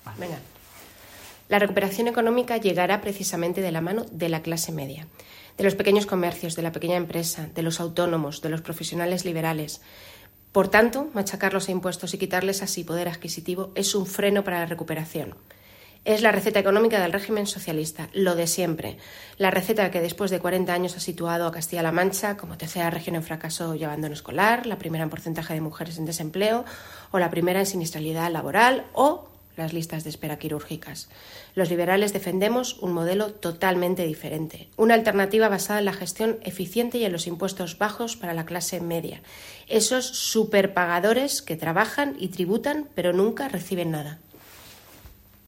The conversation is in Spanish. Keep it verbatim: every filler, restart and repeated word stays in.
Venga. La recuperación económica llegará precisamente de la mano de la clase media, de los pequeños comercios, de la pequeña empresa, de los autónomos, de los profesionales liberales. Por tanto, machacarlos a impuestos y quitarles así poder adquisitivo es un freno para la recuperación. Es la receta económica del régimen socialista, lo de siempre. La receta que después de cuarenta años ha situado a Castilla-La Mancha como tercera región en fracaso y abandono escolar, la primera en porcentaje de mujeres en desempleo o la primera en siniestralidad laboral o las listas de espera quirúrgicas. Los liberales defendemos un modelo totalmente diferente, una alternativa basada en la gestión eficiente y en los impuestos bajos para la clase media, esos superpagadores que trabajan y tributan pero nunca reciben nada.